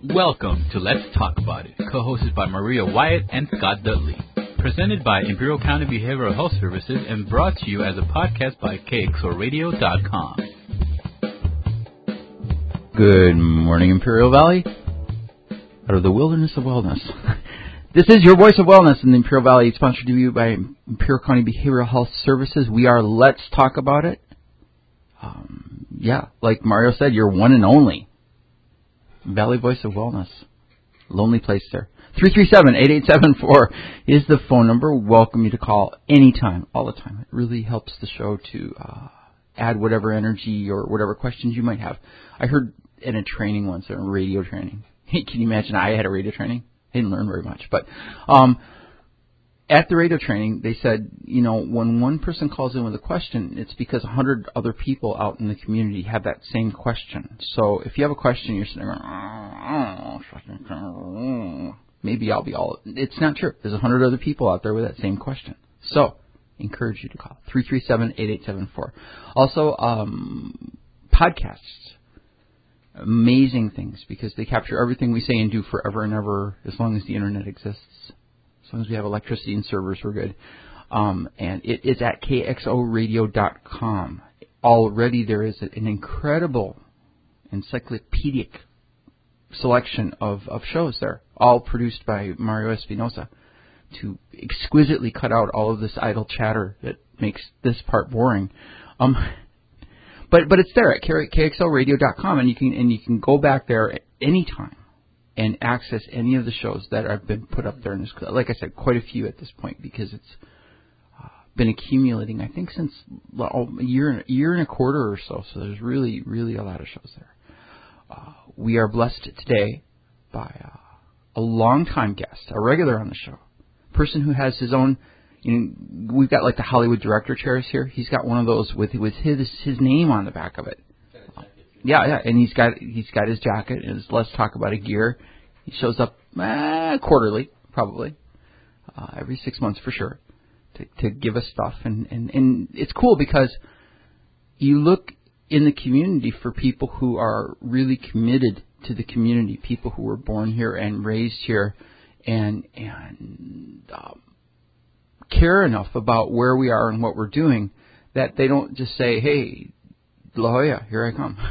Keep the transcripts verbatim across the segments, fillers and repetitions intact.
Welcome to Let's Talk About It, co-hosted by Maria Wyatt and Scott Dudley. Presented by Imperial County Behavioral Health Services and brought to you as a podcast by K X O radio dot com. Good morning, Imperial Valley. Out of the wilderness of wellness. This is your voice of wellness in the Imperial Valley, sponsored to you by Imperial County Behavioral Health Services. We are Let's Talk About It. Um, yeah, like Mario said, you're one and only Valley Voice of Wellness. Lonely place there. three three seven, eight eight seven four is the phone number. Welcome you to call anytime, all the time. It really helps the show to uh, add whatever energy or whatever questions you might have. I heard in a training once, a radio training. Hey, can you imagine I had a radio training? I didn't learn very much. But um, at the radio training, they said, you know, when one person calls in with a question, it's because a hundred other people out in the community have that same question. So if you have a question, you're sitting there, oh, maybe I'll be all... It's not true. There's a hundred other people out there with that same question. So encourage you to call. three three seven, eight eight seven four. Also, um, podcasts. Amazing things because they capture everything we say and do forever and ever as long as the Internet exists. As long as we have electricity and servers, we're good. Um, and it is at K X O radio dot com. Already there is an incredible encyclopedic selection of, of shows there, all produced by Mario Espinosa to exquisitely cut out all of this idle chatter that makes this part boring. Um, but but it's there at K X O radio dot com, and you can and you can go back there at any time and access any of the shows that have been put up there. And there's, like I said, quite a few at this point because it's uh, been accumulating, I think, since well, a year, a year and a quarter or so. So there's really, really a lot of shows there. Uh, we are blessed today by uh, a longtime guest, a regular on the show, a person who has his own, you know, we've got like the Hollywood director chairs here. He's got one of those with, with his, his name on the back of it. Yeah, yeah, and he's got he's got his jacket and his Let's Talk About It gear. He shows up eh, quarterly, probably, uh, every six months for sure, to to give us stuff. And, and, and it's cool because you look in the community for people who are really committed to the community, people who were born here and raised here, and and um, care enough about where we are and what we're doing that they don't just say, "Hey, La Jolla, here I come."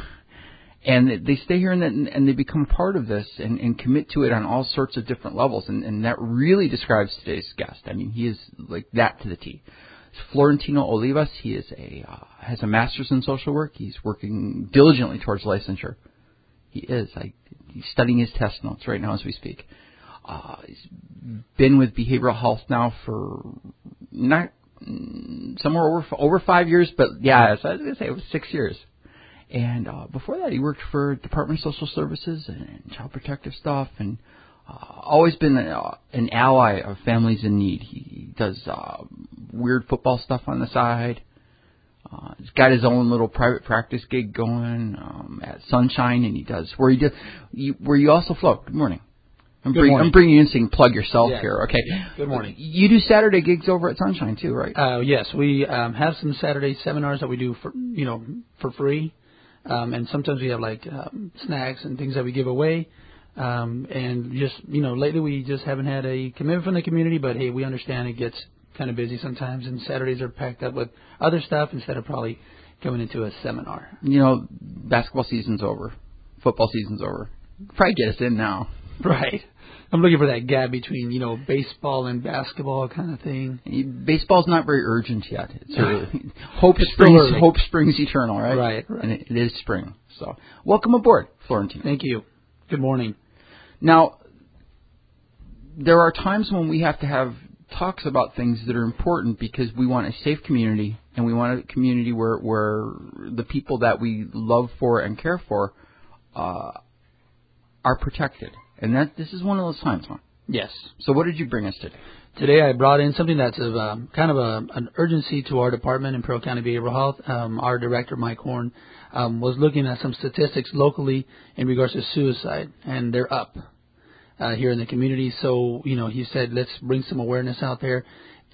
And they stay here and, and they become part of this and, and commit to it on all sorts of different levels. And, and that really describes today's guest. I mean, he is like that to the T. It's Florentino Olivas. He is a uh, has a master's in social work. He's working diligently towards licensure. He is. I, he's studying his test notes right now as we speak. Uh, he's been with behavioral health now for not somewhere over over five years, but yeah, so I was going to say it was six years. And uh, before that, he worked for Department of Social Services and Child Protective stuff, and uh, always been a, an ally of families in need. He does uh, weird football stuff on the side. Uh, he's got his own little private practice gig going um, at Sunshine, and he does where he does you, where you also float. Good morning. I'm, Good bring, morning. I'm bringing you in so you can plug yourself yes. here. Okay. Good morning. You do Saturday gigs over at Sunshine too, right? Uh, yes, we um, have some Saturday seminars that we do for you know for free. Um, and sometimes we have like um, snacks and things that we give away. Um, and just, you know, lately we just haven't had a commitment from the community, but hey, we understand it gets kind of busy sometimes and Saturdays are packed up with other stuff instead of probably going into a seminar. You know, basketball season's over. Football season's over. Probably get us in now. Right. I'm looking for that gap between, you know, baseball and basketball kind of thing. Baseball's not very urgent yet. It's early. Hope springs, hope springs eternal, right? Right, right. And it, it is spring. So, welcome aboard, Florentine. Thank you. Good morning. Now, there are times when we have to have talks about things that are important because we want a safe community and we want a community where where the people that we love for and care for uh, are protected. And that this is one of those times, huh? Yes. So what did you bring us today? Today I brought in something that's of, um, kind of a, an urgency to our department in Imperial County Behavioral Health. Um, our director, Mike Horn, um, was looking at some statistics locally in regards to suicide, and they're up uh, here in the community. So, you know, he said, let's bring some awareness out there.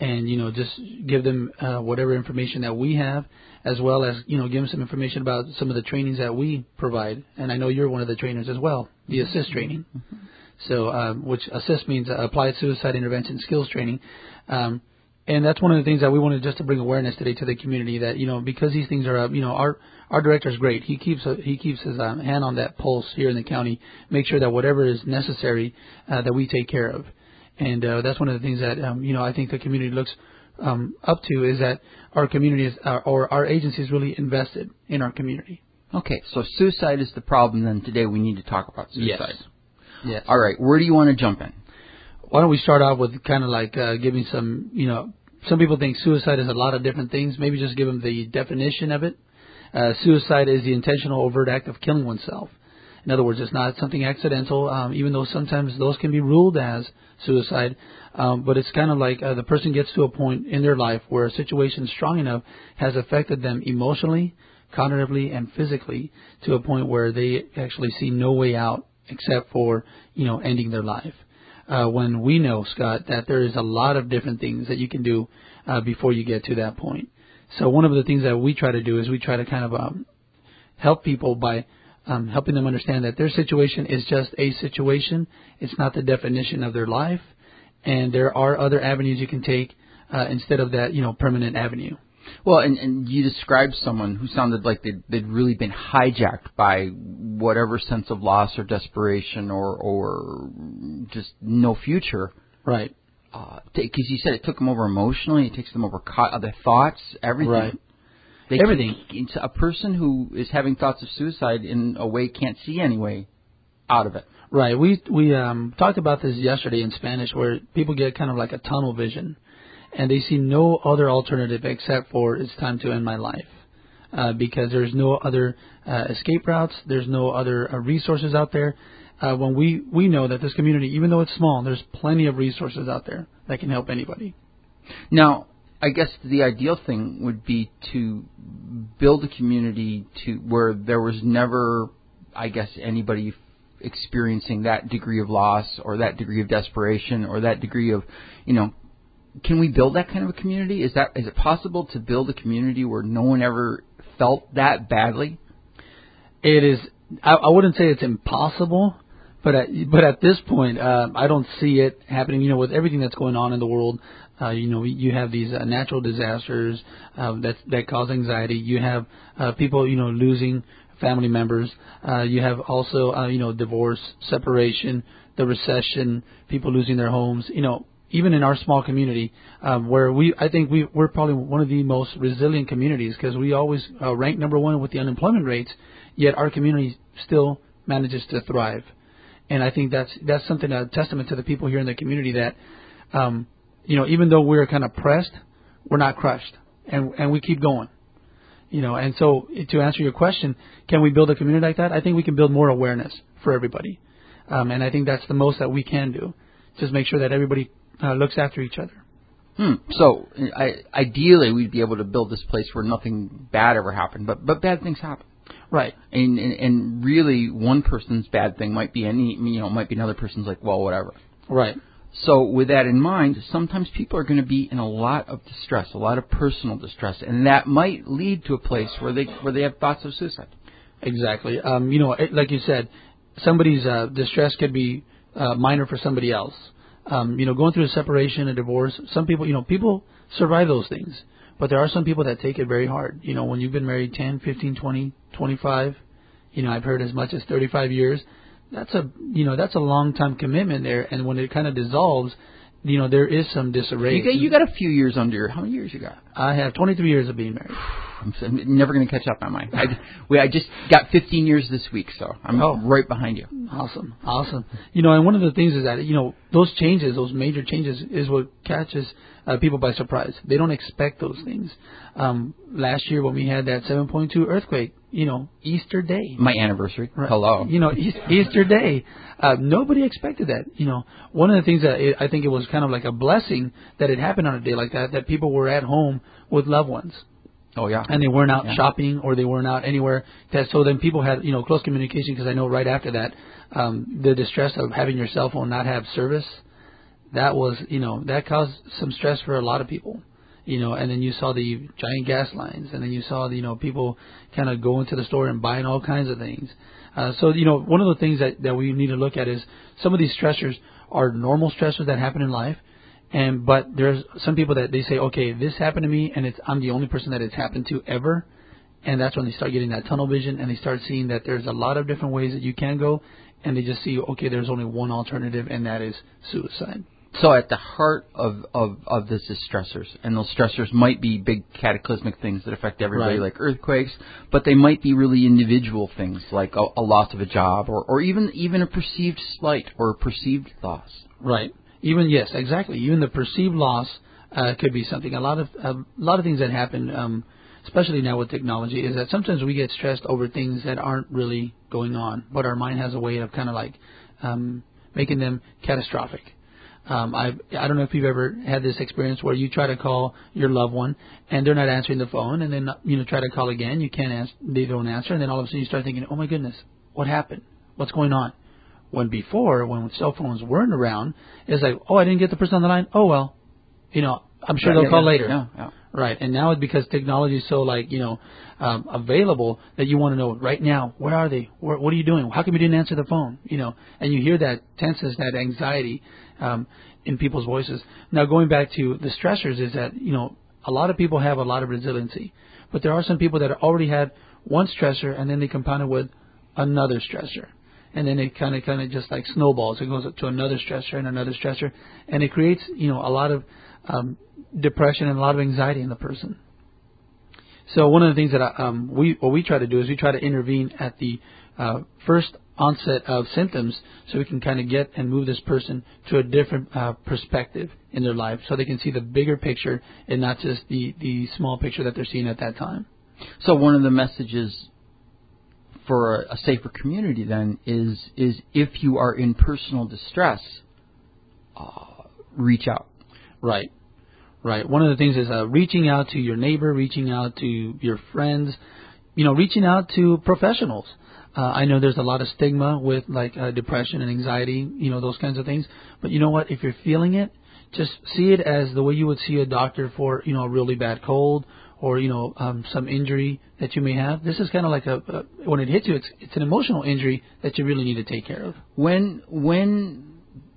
and, you know, just give them uh, whatever information that we have, as well as, you know, give them some information about some of the trainings that we provide. And I know you're one of the trainers as well, the ASSIST training. Mm-hmm. So, um, which ASSIST means uh, Applied Suicide Intervention Skills Training. Um, and that's one of the things that we wanted just to bring awareness today to the community, that, you know, because these things are up, you know, our our director is great. He keeps a, he keeps his um, hand on that pulse here in the county, make sure that whatever is necessary uh, that we take care of. And uh, that's one of the things that, um, you know, I think the community looks um, up to, is that our community is, uh, or our agency is really invested in our community. Okay, so suicide is the problem, then today we need to talk about suicide. Yes. Yes. All right, where do you want to jump in? Why don't we start off with kind of like uh, giving some, you know, some people think suicide is a lot of different things. Maybe just give them the definition of it. Uh, suicide is the intentional overt act of killing oneself. In other words, it's not something accidental, um, even though sometimes those can be ruled as suicide. Um, but it's kind of like uh, the person gets to a point in their life where a situation strong enough has affected them emotionally, cognitively, and physically, to a point where they actually see no way out except for, you know, ending their life. Uh, when we know, Scott, that there is a lot of different things that you can do uh, before you get to that point. So one of the things that we try to do is we try to kind of um, help people by um, helping them understand that their situation is just a situation. It's not the definition of their life. And there are other avenues you can take uh, instead of that, you know, permanent avenue. Well, and, and you described someone who sounded like they'd, they'd really been hijacked by whatever sense of loss or desperation or, or just no future. Right. Because uh, you said it took them over emotionally, it takes them over co- their thoughts, everything. Right. They everything. Can, a person who is having thoughts of suicide in a way can't see any way out of it. Right. We we um, talked about this yesterday in Spanish, where people get kind of like a tunnel vision, and they see no other alternative except for it's time to end my life, uh, because there's no other uh, escape routes, there's no other uh, resources out there. Uh, when we, we know that this community, even though it's small, there's plenty of resources out there that can help anybody. Now, I guess the ideal thing would be to build a community to where there was never, I guess, anybody experiencing that degree of loss or that degree of desperation or that degree of, you know, can we build that kind of a community? Is that is it possible to build a community where no one ever felt that badly? It is. I, I wouldn't say it's impossible. But at, but at this point, uh, I don't see it happening. You know, with everything that's going on in the world, uh, you know, you have these uh, natural disasters uh, that that cause anxiety. You have uh, people, you know, losing family members. Uh, you have also, uh, you know, divorce, separation, the recession, people losing their homes. You know, even in our small community, um, where we, I think we we're probably one of the most resilient communities because we always uh, rank number one with the unemployment rates. Yet our community still manages to thrive. And I think that's that's something, a testament to the people here in the community that, um, you know, even though we're kind of pressed, we're not crushed, and and we keep going, you know. And so to answer your question, can we build a community like that? I think we can build more awareness for everybody, um, and I think that's the most that we can do. Just make sure that everybody uh, looks after each other. Hmm. So I, ideally, we'd be able to build this place where nothing bad ever happened, but but bad things happen. Right, and, and and really, one person's bad thing might be any, you know, might be another person's like, well, whatever. Right. So with that in mind, sometimes people are going to be in a lot of distress, a lot of personal distress, and that might lead to a place where they where they have thoughts of suicide. Exactly. Um, you know, like you said, somebody's uh, distress could be uh, minor for somebody else. Um, you know, going through a separation, a divorce. Some people, you know, people survive those things. But there are some people that take it very hard. You know, when you've been married ten, fifteen, twenty, twenty-five, you know, I've heard as much as thirty-five years. That's a, you know, that's a long time commitment there. And when it kind of dissolves, you know, there is some disarray. You got, you got a few years under your, how many years you got? I have twenty-three years of being married. I'm, I'm never going to catch up on mine. I, we, I just got fifteen years this week, so I'm oh, right behind you. Awesome, awesome. You know, and one of the things is that, you know, those changes, those major changes is what catches uh, people by surprise. They don't expect those things. Um, last year when we had that seven point two earthquake, you know, Easter Day. My anniversary. Right. Hello. You know, Easter Day. Uh, nobody expected that. You know, one of the things that it, I think it was kind of like a blessing that it happened on a day like that, that people were at home with loved ones. Oh, yeah. And they weren't out yeah. shopping or they weren't out anywhere. That, so then people had, you know, close communication because I know right after that, um, the distress of having your cell phone not have service, that was, you know, that caused some stress for a lot of people. You know, and then you saw the giant gas lines, and then you saw, you know, people kind of go into the store and buying all kinds of things. Uh, so, you know, one of the things that, that we need to look at is some of these stressors are normal stressors that happen in life. And, but there's some people that they say, okay, this happened to me and it's, I'm the only person that it's happened to ever. And that's when they start getting that tunnel vision and they start seeing that there's a lot of different ways that you can go. And they just see, okay, there's only one alternative, and that is suicide. So at the heart of, of, of this is stressors, and those stressors might be big cataclysmic things that affect everybody, Right. like earthquakes, but they might be really individual things, like a, a loss of a job, or, or even even a perceived slight or a perceived loss. Right. Even yes, exactly. Even the perceived loss uh, could be something. A lot of uh, a lot of things that happen, um, especially now with technology, is that sometimes we get stressed over things that aren't really going on, but our mind has a way of kind of like um, making them catastrophic. Um, I I don't know if you've ever had this experience where you try to call your loved one and they're not answering the phone, and then you know try to call again, you can't answer, they don't answer, and then all of a sudden you start thinking, oh my goodness, what happened? What's going on? When before, when cell phones weren't around, it's like, oh, I didn't get the person on the line. Oh well, you know, I'm sure Yeah, they'll yeah, call yeah, later. yeah, yeah. Right, and now it's because technology is so like you know um, available that you want to know right now, where are they? Where, what are you doing? How come you didn't answer the phone? You know, and you hear that tenseness, that anxiety um, in people's voices. Now going back to the stressors is that you know a lot of people have a lot of resiliency, but there are some people that already had one stressor and then they compound it with another stressor. And then it kind of, kind of just like snowballs. It goes up to another stressor and another stressor, and it creates, you know, a lot of um, depression and a lot of anxiety in the person. So one of the things that I, um, we what we try to do is we try to intervene at the uh, first onset of symptoms, so we can kind of get and move this person to a different uh, perspective in their life, so they can see the bigger picture and not just the the small picture that they're seeing at that time. So one of the messages for a, a safer community then is is if you are in personal distress, uh, reach out. Right, right. One of the things is uh, reaching out to your neighbor, reaching out to your friends, you know, reaching out to professionals. Uh, I know there's a lot of stigma with like uh, depression and anxiety, you know, those kinds of things. But you know what? If you're feeling it, just see it as the way you would see a doctor for, you know, a really bad cold or, you know, um, some injury that you may have. This is kind of like a, a when it hits you, it's it's an emotional injury that you really need to take care of. When, when,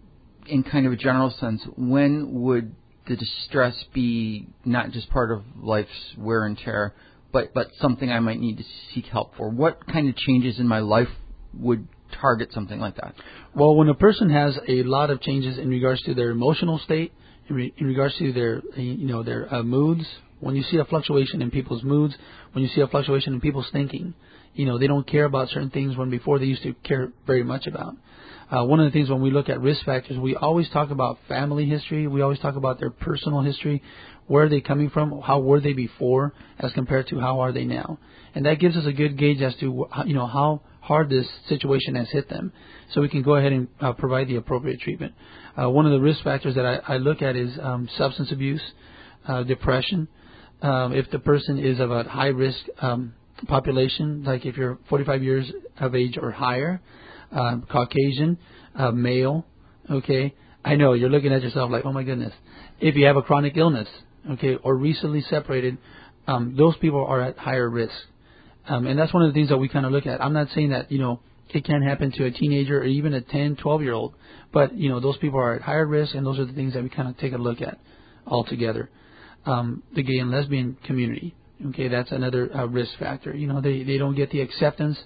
in kind of a general sense, when would the distress be not just part of life's wear and tear, but, but something I might need to seek help for? What kind of changes in my life would target something like that? Well, when a person has a lot of changes in regards to their emotional state, in, re, in regards to their, you know, their uh, moods, when you see a fluctuation in people's moods, when you see a fluctuation in people's thinking, you know, they don't care about certain things when before they used to care very much about. Uh, one of the things when we look at risk factors, we always talk about family history. We always talk about their personal history. Where are they coming from? How were they before as compared to how are they now? And that gives us a good gauge as to, you know, how hard this situation has hit them. So we can go ahead and uh, provide the appropriate treatment. Uh, one of the risk factors that I, I look at is um, substance abuse, uh, depression. Um, if the person is of a high risk um, population, like if you're forty-five years of age or higher, uh, Caucasian, uh, male, okay, I know you're looking at yourself like, oh my goodness. If you have a chronic illness, okay, or recently separated, um, those people are at higher risk. Um, and that's one of the things that we kind of look at. I'm not saying that, you know, it can happen to a teenager or even a ten, twelve-year-old, but, you know, those people are at higher risk, and those are the things that we kind of take a look at altogether. Um, the gay and lesbian community, okay, that's another uh, risk factor. You know, they, they don't get the acceptance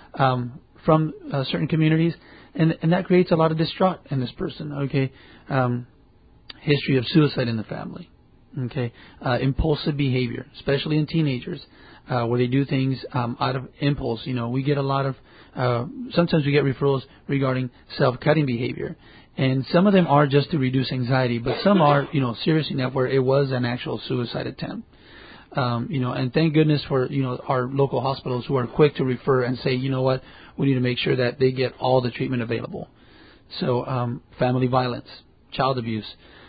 um, from uh, certain communities, and and that creates a lot of distraught in this person, okay. Um, history of suicide in the family, okay. Uh, impulsive behavior, especially in teenagers, uh, where they do things um, out of impulse. You know, we get a lot of, uh, sometimes we get referrals regarding self-cutting behavior. And some of them are just to reduce anxiety, but some are, you know, serious enough where it was an actual suicide attempt. Um, you know, and thank goodness for, you know, our local hospitals who are quick to refer and say, you know what, we need to make sure that they get all the treatment available. So, um, family violence, child abuse,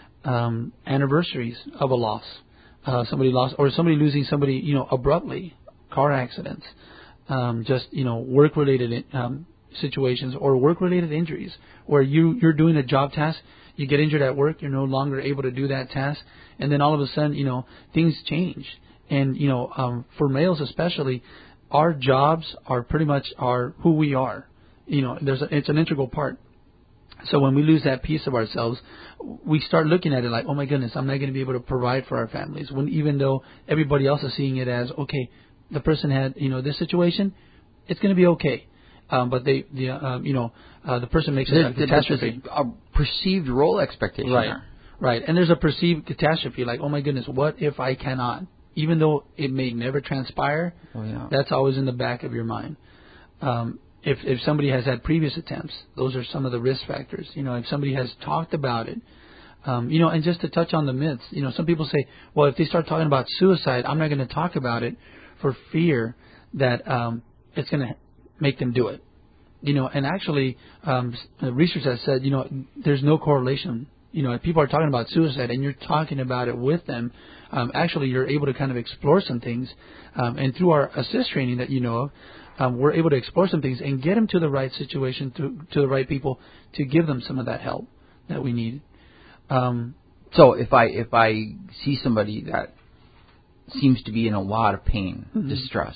um, anniversaries of a loss, uh, somebody lost, or somebody losing somebody, you know, abruptly, car accidents, um, just, you know, work-related um, situations or work-related injuries where you, you're doing a job task, you get injured at work, you're no longer able to do that task, and then all of a sudden, you know, things change. And, you know, um, for males especially, our jobs are pretty much are who we are. You know, there's a, it's an integral part. So when we lose that piece of ourselves, we start looking at it like, oh my goodness, I'm not going to be able to provide for our families. When even though everybody else is seeing it as, okay, the person had, you know, this situation, it's going to be okay. Um, but they, the, um, you know, uh, the person makes a catastrophe. A perceived role expectation. Right, there. right. And there's a perceived catastrophe, like, oh my goodness, what if I cannot? Even though it may never transpire, oh, yeah. that's always in the back of your mind. Um, if if somebody has had previous attempts, those are some of the risk factors. You know, if somebody has talked about it, um, you know, and just to touch on the myths, you know, some people say, well, if they start talking about suicide, I'm not going to talk about it for fear that um, it's going to make them do it. You know, and actually, um, research has said, you know, there's no correlation. You know, if people are talking about suicide and you're talking about it with them, um, actually you're able to kind of explore some things. Um, and through our assist training that you know of, um, we're able to explore some things and get them to the right situation, to, to the right people, to give them some of that help that we need. Um, so if I if I see somebody that seems to be in a lot of pain, mm-hmm. distress,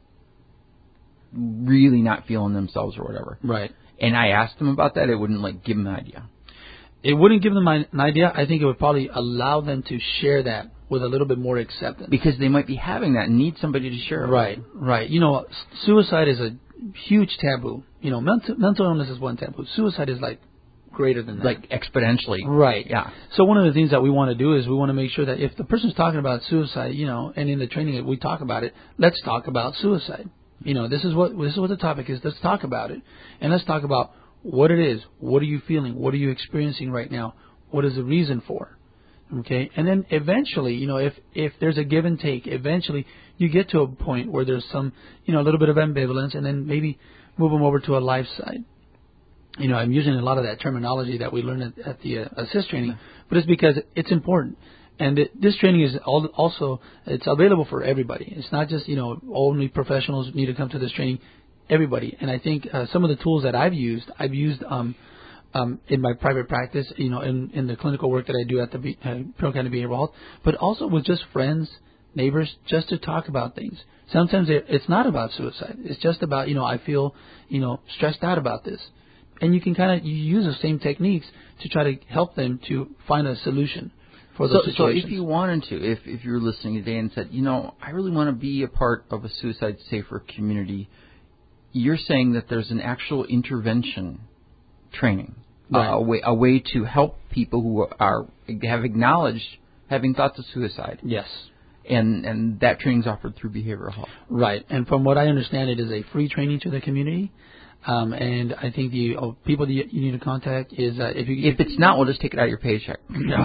really not feeling themselves or whatever, right, and I asked them about that, it wouldn't like give them an idea. It wouldn't give them an idea. I think it would probably allow them to share that with a little bit more acceptance. Because they might be having that and need somebody to share it. Right, right. You know, suicide is a huge taboo. You know, mental, mental illness is one taboo. Suicide is like greater than that. Like exponentially. Right. Yeah. So one of the things that we want to do is we want to make sure that if the person's talking about suicide, you know, and in the training we talk about it, let's talk about suicide. You know, this is what this is what the topic is. Let's talk about it. And let's talk about what it is. What are you feeling? What are you experiencing right now? What is the reason for? Okay, and then eventually, you know, if if there's a give and take, eventually you get to a point where there's some, you know, a little bit of ambivalence, and then maybe move them over to a life side. You know, I'm using a lot of that terminology that we learned at, at the uh, assist training, but it's because it's important. And it, this training is also, it's available for everybody. It's not just, you know, only professionals need to come to this training. Everybody. And I think uh, some of the tools that I've used, I've used um, um, in my private practice, you know, in, in the clinical work that I do at the uh, Imperial County Behavioral Health, but also with just friends, neighbors, just to talk about things. Sometimes it, it's not about suicide. It's just about, you know, I feel, you know, stressed out about this. And you can kind of you use the same techniques to try to help them to find a solution for those so, situations. So if you wanted to, if, if you're listening today and said, you know, I really want to be a part of a suicide-safer community, you're saying that there's an actual intervention training, right. uh, a way a way to help people who are have acknowledged having thoughts of suicide. Yes. And and that training is offered through behavioral health. Right. And from what I understand, it is a free training to the community. Um, and I think the oh, people that you need to contact is uh, if you if it's not, we'll just take it out of your paycheck.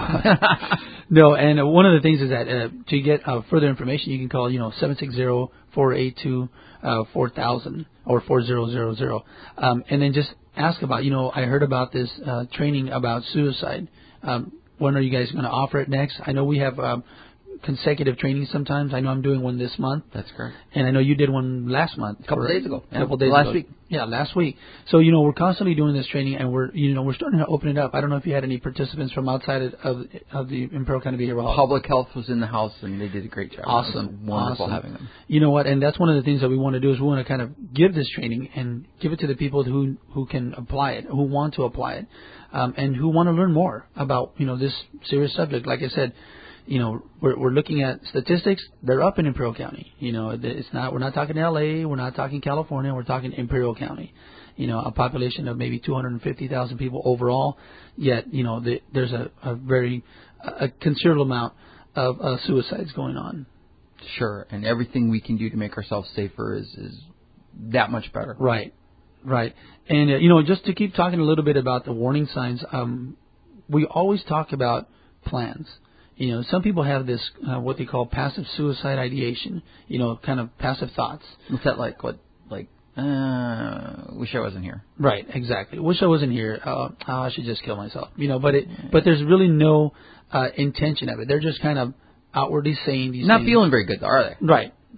No, and uh, one of the things is that uh, to get uh, further information, you can call you know seven six zero, four eight two, four thousand or four zero zero zero, um, and then just ask about you know I heard about this uh, training about suicide. Um, when are you guys going to offer it next? I know we have. Um, consecutive trainings sometimes. I know I'm doing one this month. That's correct. And I know you did one last month. A couple for, days ago. A couple days last ago. week. Yeah, last week. So, you know, we're constantly doing this training and we're, you know, we're starting to open it up. I don't know if you had any participants from outside of of the Imperial County Behavioral Health. Public Health was in the house and they did a great job. Awesome. It was wonderful awesome. having them. You know what? And that's one of the things that we want to do is we want to kind of give this training and give it to the people who who can apply it, who want to apply it, um, and who want to learn more about, you know, this serious subject. Like I said, you know, we're, we're looking at statistics. They're up in Imperial County. You know, it's not. We're not talking L A. We're not talking California. We're talking Imperial County. You know, a population of maybe two hundred fifty thousand people overall. Yet, you know, the, there's a, a very a considerable amount of uh, suicides going on. Sure, and everything we can do to make ourselves safer is is that much better. Right, right. And uh, you know, just to keep talking a little bit about the warning signs, um, we always talk about plans. You know, some people have this, uh, what they call passive suicide ideation, you know, kind of passive thoughts. What's that like? What, like, uh, wish I wasn't here. Right, exactly. Wish I wasn't here. Uh, oh, I should just kill myself. You know, but it, but there's really no uh, intention of it. They're just kind of outwardly saying these Not things. feeling very good, though, are they? Right,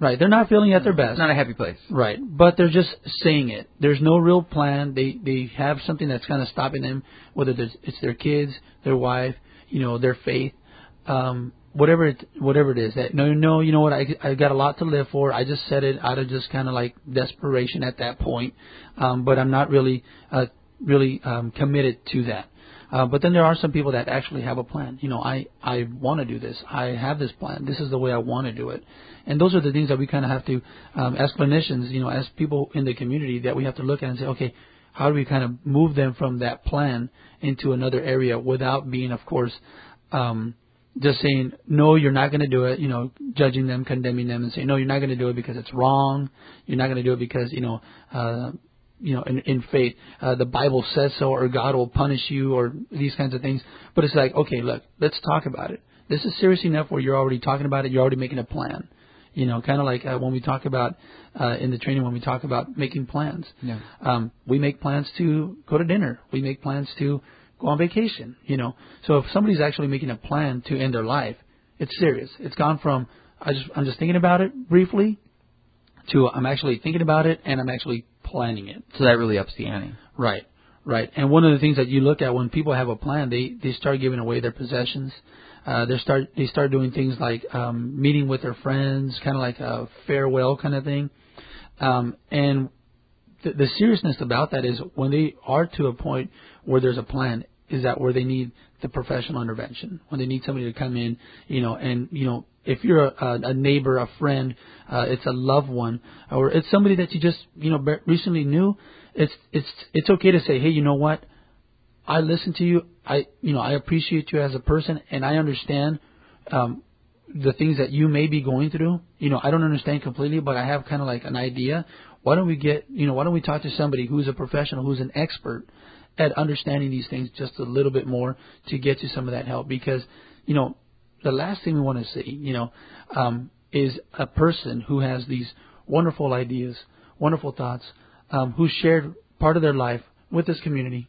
Right. They're not feeling at their best. It's not a happy place. Right. But they're just saying it. There's no real plan. They they have something that's kind of stopping them, whether it's their kids, their wife, you know, their faith, um, whatever it, whatever it is. That no, no, you know what? I I got a lot to live for. I just said it out of just kind of like desperation at that point, um, but I'm not really uh, really um, committed to that. Uh, but then there are some people that actually have a plan. You know, I, I want to do this. I have this plan. This is the way I want to do it. And those are the things that we kind of have to, um, as clinicians, you know, as people in the community, that we have to look at and say, okay, how do we kind of move them from that plan into another area without being, of course, um, just saying, no, you're not going to do it, you know, judging them, condemning them, and saying, no, you're not going to do it because it's wrong. You're not going to do it because, you know, uh, you know, in, in faith, uh, the Bible says so, or God will punish you, or these kinds of things. But it's like, okay, look, let's talk about it. This is serious enough where you're already talking about it. You're already making a plan. You know, kind of like uh, when we talk about, uh, in the training, when we talk about making plans. Yeah. Um, we make plans to go to dinner. We make plans to go on vacation, you know. So if somebody's actually making a plan to end their life, it's serious. It's gone from, I just, I'm just thinking about it briefly, to I'm actually thinking about it and I'm actually planning it. So that really ups the ante. Right, right. And one of the things that you look at when people have a plan, they, they start giving away their possessions. Uh, they start they start doing things like um, meeting with their friends, kind of like a farewell kind of thing. Um, and the, the seriousness about that is when they are to a point where there's a plan, is that where they need the professional intervention, when they need somebody to come in, you know, and, you know, if you're a, a neighbor, a friend, uh, it's a loved one, or it's somebody that you just, you know, recently knew, it's, it's, it's okay to say, hey, you know what? I listen to you. I, you know, I appreciate you as a person, and I understand, um, the things that you may be going through. You know, I don't understand completely, but I have kind of like an idea. Why don't we get, you know, why don't we talk to somebody who's a professional, who's an expert at understanding these things just a little bit more to get you some of that help? Because, you know, the last thing we want to see, you know, um, is a person who has these wonderful ideas, wonderful thoughts, um, who shared part of their life with this community,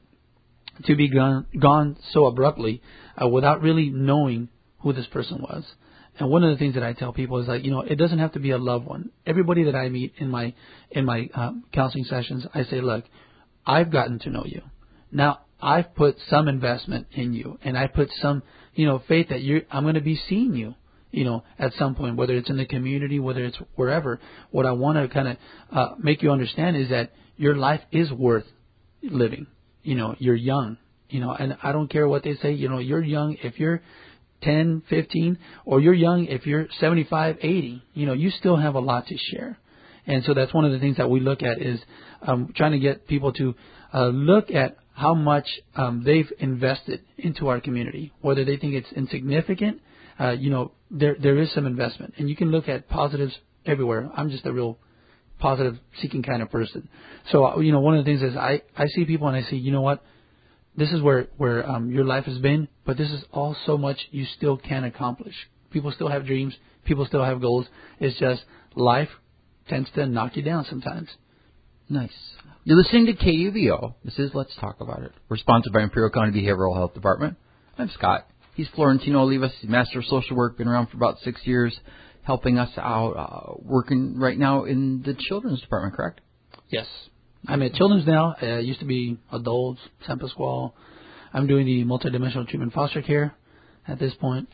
to be gone, gone so abruptly uh, without really knowing who this person was. And one of the things that I tell people is like, you know, it doesn't have to be a loved one. Everybody that I meet in my in my uh, counseling sessions, I say, look, I've gotten to know you. Now, I've put some investment in you, and I put some, you know, faith that you I'm going to be seeing you, you know, at some point, whether it's in the community, whether it's wherever. What I want to kind of uh, make you understand is that your life is worth living. You know, you're young, you know, and I don't care what they say, you know, you're young if you're ten, fifteen, or you're young if you're seventy-five, eighty, you know, you still have a lot to share. And so that's one of the things that we look at is um, trying to get people to uh, look at how much um, they've invested into our community, whether they think it's insignificant. Uh, you know, there there is some investment, and you can look at positives everywhere. I'm just a real positive seeking kind of person. So, you know, one of the things is I, I see people and I say, you know what, this is where, where um, your life has been, but this is all so much you still can accomplish. People still have dreams. People still have goals. It's just life tends to knock you down sometimes. Nice. You're listening to K U B O. This is Let's Talk About It. We're sponsored by Imperial County Behavioral Health Department. I'm Scott. He's Florentino Olivas. He's Master of Social Work, been around for about six years, helping us out, uh, working right now in the Children's Department, correct? Yes. I'm at Children's now. Uh, it used to be adults, San Pasquale. I'm doing the multidimensional treatment foster care at this point.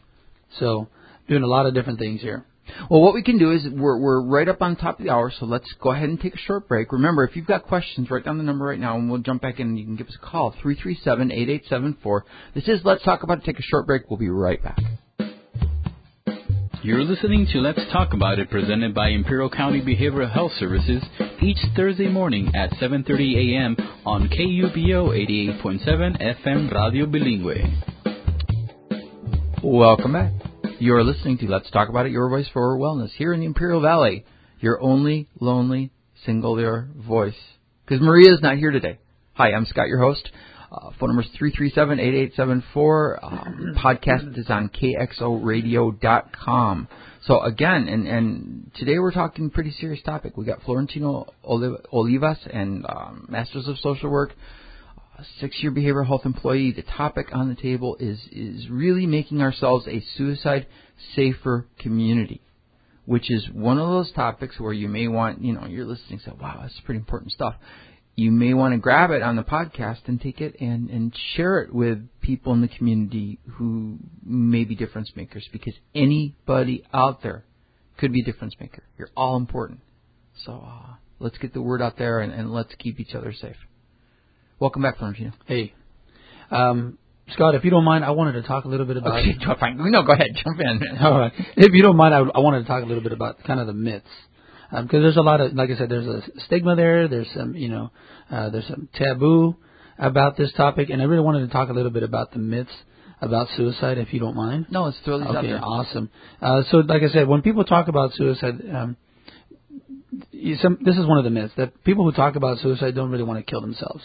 So doing a lot of different things here. Well, what we can do is we're we're right up on top of the hour, so let's go ahead and take a short break. Remember, if you've got questions, write down the number right now, and we'll jump back in, and you can give us a call, three three seven, eight eight seven four. This is Let's Talk About It. Take a short break. We'll be right back. You're listening to Let's Talk About It, presented by Imperial County Behavioral Health Services, each Thursday morning at seven thirty a.m. on K U B O eighty-eight point seven F M Radio Bilingüe. Welcome back. You're listening to Let's Talk About It, your voice for wellness, here in the Imperial Valley, your only lonely singular voice. Because Maria's not here today. Hi, I'm Scott, your host. Uh, phone number is three three seven, eight eight seven four. Um, podcast is on K X O radio dot com. So again, and, and today we're talking pretty serious topic. We got Florentino Olivas and um, Masters of Social Work, a six-year behavioral health employee. The topic on the table is is really making ourselves a suicide-safer community. which is one of those topics where you may want, you know, you're listening, so wow, that's pretty important stuff. You may want to grab it on the podcast and take it and, and share it with people in the community who may be difference makers, because anybody out there could be a difference maker. You're all important. So uh, let's get the word out there and, and let's keep each other safe. Welcome back, Florentino. Hey. Um, Scott, if you don't mind, I wanted to talk a little bit about... Okay, fine. No, go ahead. Jump in. All right. If you don't mind, I, I wanted to talk a little bit about kind of the myths. Because um, there's a lot of, like I said, there's a stigma there. There's some, you know, uh, there's some taboo about this topic. And I really wanted to talk a little bit about the myths about suicide, if you don't mind. No, let's throw these okay, out there. Awesome. Uh, so, like I said, when people talk about suicide... Um, some, this is one of the myths, that people who talk about suicide don't really want to kill themselves.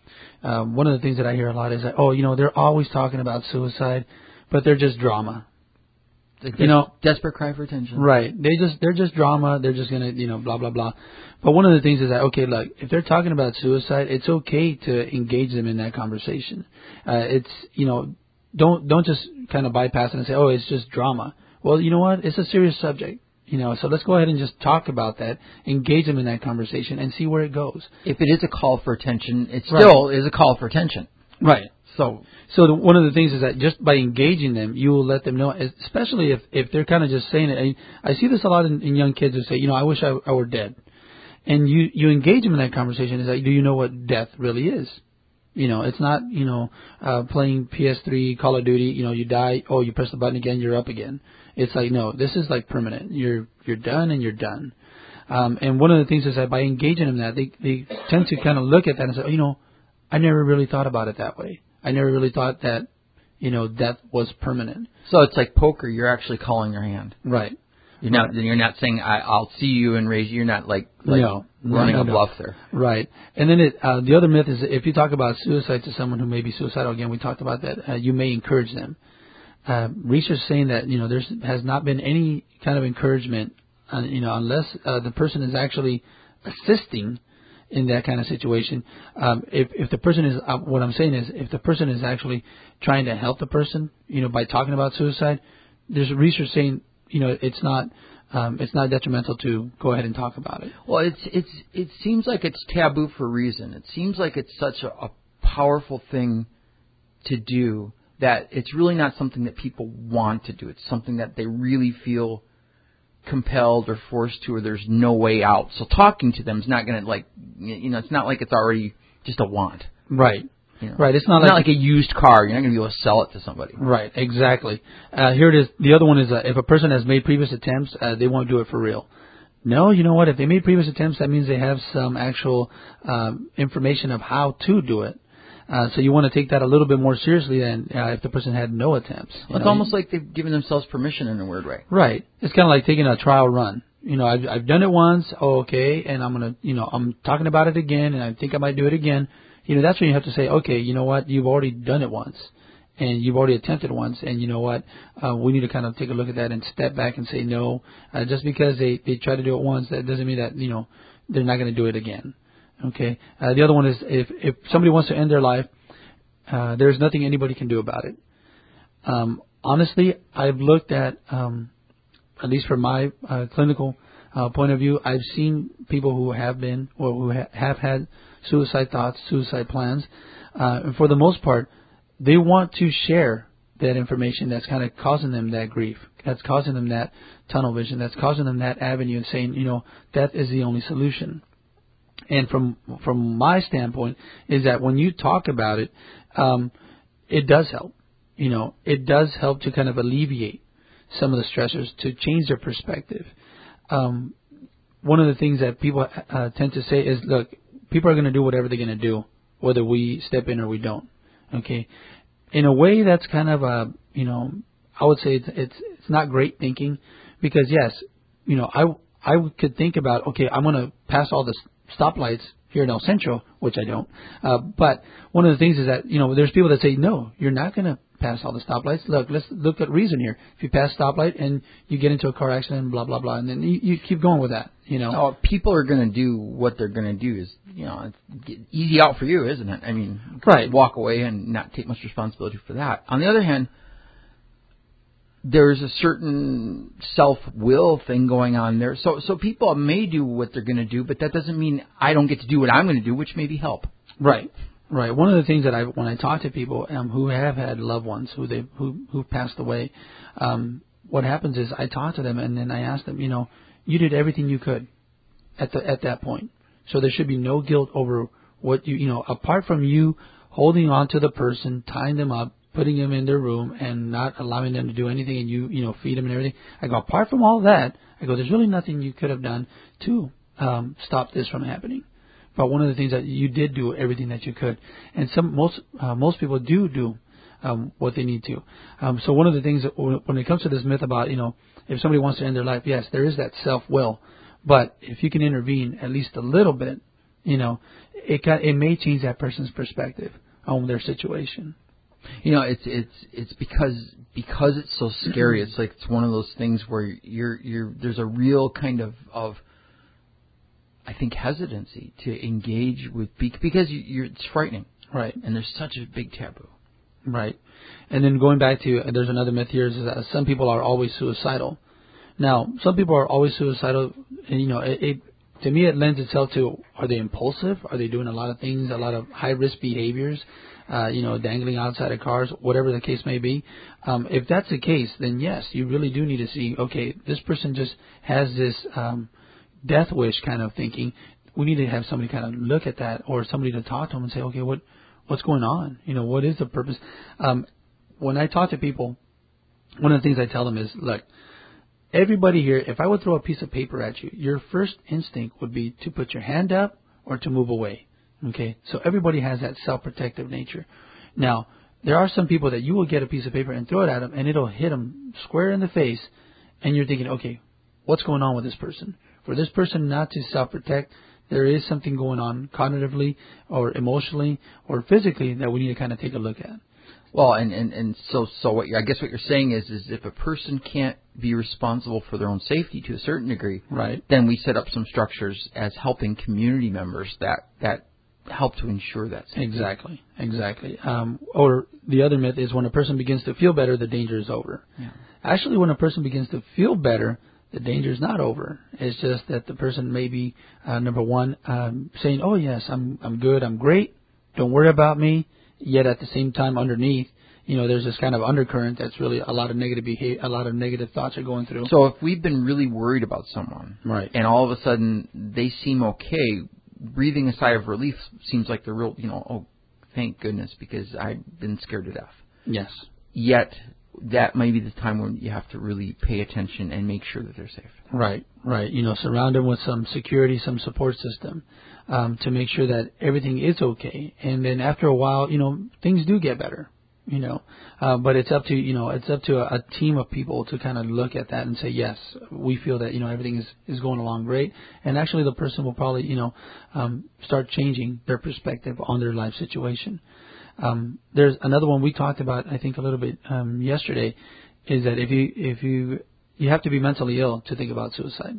Um, one of the things that I hear a lot is that, oh, you know, they're always talking about suicide, but they're just drama. Des- you know, desperate cry for attention. Right. They just they're just drama. They're just gonna, you know, blah blah blah. But one of the things is that, okay, look, if they're talking about suicide, it's okay to engage them in that conversation. Uh, it's, you know, don't don't just kind of bypass it and say, oh, it's just drama. Well, you know what? It's a serious subject. You know, so let's go ahead and just talk about that, engage them in that conversation, and see where it goes. If it is a call for attention, it still right. is a call for attention. Right. So, so the, one of the things is that just by engaging them, you will let them know, especially if, if they're kind of just saying it. I, I see this a lot in, in young kids who say, you know, I wish I, I were dead. And you, you engage them in that conversation. Is like, do you know what death really is? You know, it's not, you know, uh, playing P S three, Call of Duty, you know, you die, oh, you press the button again, you're up again. It's like, no, this is like permanent. You're you're done and you're done. Um, and one of the things is that by engaging in that, they, they tend to kind of look at that and say, oh, you know, I never really thought about it that way. I never really thought that, you know, death was permanent. So it's like poker. You're actually calling your hand. Right. You're not. Right. You're not saying I, I'll see you and raise you. You're not like, like no, running no, a no. bluff there. Right. And then it, uh, the other myth is if you talk about suicide to someone who may be suicidal, again, we talked about that, uh, you may encourage them. Uh, research saying that, you know, there has not been any kind of encouragement, uh, you know, unless uh, the person is actually assisting in that kind of situation. Um, if, if the person is, uh, what I'm saying is, if the person is actually trying to help the person, you know, by talking about suicide, there's research saying, you know, it's not, um, it's not detrimental to go ahead and talk about it. Well, it's, it's, it seems like it's taboo for a reason. It seems like it's such a, a powerful thing to do that it's really not something that people want to do. It's something that they really feel compelled or forced to, or there's no way out. So talking to them is not going to, like, you know, it's not like it's already just a want. Right. You know, right. It's not, it's like, not like a used car. You're not going to be able to sell it to somebody. Right. Exactly. Uh, here it is. The other one is uh, if a person has made previous attempts, uh, they won't do it for real. No, you know what? If they made previous attempts, that means they have some actual um, information of how to do it. Uh, so you want to take that a little bit more seriously than uh, if the person had no attempts. Well, it's know? almost like they've given themselves permission in a weird way. Right. It's kind of like taking a trial run. You know, I've, I've done it once. Oh, okay. And I'm going to, you know, I'm talking about it again and I think I might do it again. You know, that's when you have to say, okay, you know what? You've already done it once and you've already attempted once. And you know what? Uh, we need to kind of take a look at that and step back and say no. Uh, just because they, they try to do it once, that doesn't mean that, you know, they're not going to do it again. Okay. Uh, the other one is if, if somebody wants to end their life, uh, there's nothing anybody can do about it. Um, honestly, I've looked at, um, at least from my uh, clinical uh, point of view, I've seen people who have been or who ha- have had suicide thoughts, suicide plans. Uh, and for the most part, they want to share that information that's kind of causing them that grief, that's causing them that tunnel vision, that's causing them that avenue and saying, you know, death is the only solution. And from from my standpoint is that when you talk about it, um, it does help. You know, it does help to kind of alleviate some of the stressors, to change their perspective. Um, one of the things that people uh, tend to say is, look, people are going to do whatever they're going to do, whether we step in or we don't. Okay, in a way, that's kind of a, you know, I would say it's it's, it's not great thinking, because yes, you know, I I could think about, okay, I'm going to pass all the stoplights here in El Centro, which I don't. Uh, but one of the things is that, you know, there's people that say, no, you're not going to pass all the stoplights. Look, let's look at reason here. If you pass stoplight and you get into a car accident, blah, blah, blah, and then you, you keep going with that, you know. Oh, people are going to do what they're going to do is, you know, it's easy out for you, isn't it? I mean, right. Walk away and not take much responsibility for that. On the other hand, there's a certain self-will thing going on there. So so people may do what they're going to do, but that doesn't mean I don't get to do what I'm going to do, which maybe help. Right, right. One of the things that I, when I talk to people um, who have had loved ones who they who who passed away, um, what happens is I talk to them and then I ask them, you know, you did everything you could at the at that point, so there should be no guilt over what you you know apart from you holding on to the person, tying them up, putting them in their room and not allowing them to do anything, and you, you know, feed them and everything. I go, apart from all that, I go, there's really nothing you could have done to um, stop this from happening. But one of the things that you did do everything that you could, and some most uh, most people do do um, what they need to. Um, so one of the things that when it comes to this myth about, you know, if somebody wants to end their life, yes, there is that self-will, but if you can intervene at least a little bit, you know, it can, it may change that person's perspective on their situation. You know, it's it's it's because because it's so scary. It's like it's one of those things where you're you're there's a real kind of of I think hesitancy to engage with because you, you're it's frightening, right? And there's such a big taboo, right? And then going back to uh, there's another myth here is that some people are always suicidal. Now, some people are always suicidal, and you know, it, it to me it lends itself to, are they impulsive? Are they doing a lot of things, a lot of high risk behaviors? Uh, you know, dangling outside of cars, whatever the case may be. Um, if that's the case, then yes, you really do need to see, okay, this person just has this um, death wish kind of thinking. We need to have somebody kind of look at that, or somebody to talk to them and say, okay, what what's going on? You know, what is the purpose? Um, when I talk to people, one of the things I tell them is, look, everybody here, if I would throw a piece of paper at you, your first instinct would be to put your hand up or to move away. Okay, so everybody has that self-protective nature. Now, there are some people that you will get a piece of paper and throw it at them, and it'll hit them square in the face, and you're thinking, okay, what's going on with this person? For this person not to self-protect, there is something going on cognitively or emotionally or physically that we need to kind of take a look at. Well, and, and, and so so what I guess what you're saying is is if a person can't be responsible for their own safety to a certain degree, right, then we set up some structures as helping community members that that help to ensure that safety. Exactly, exactly. Um, or the other myth is when a person begins to feel better, the danger is over. Yeah. Actually, when a person begins to feel better, the danger is not over. It's just that the person may be, uh, number one, um, saying, oh, yes, I'm I'm good, I'm great, don't worry about me, yet at the same time underneath, you know, there's this kind of undercurrent that's really a lot of negative behavior, a lot of negative thoughts are going through. So if we've been really worried about someone, right, and all of a sudden they seem okay, breathing a sigh of relief seems like the real, you know, oh, thank goodness, because I've been scared to death. Yes. Yet that may be the time when you have to really pay attention and make sure that they're safe. Right, right. You know, surround them with some security, some support system um, to make sure that everything is okay. And then after a while, you know, things do get better. You know, uh, but it's up to, you know, it's up to a, a team of people to kind of look at that and say, yes, we feel that, you know, everything is, is going along great. And actually the person will probably, you know, um, start changing their perspective on their life situation. Um, there's another one we talked about, I think a little bit, um, yesterday, is that if you, if you, you have to be mentally ill to think about suicide.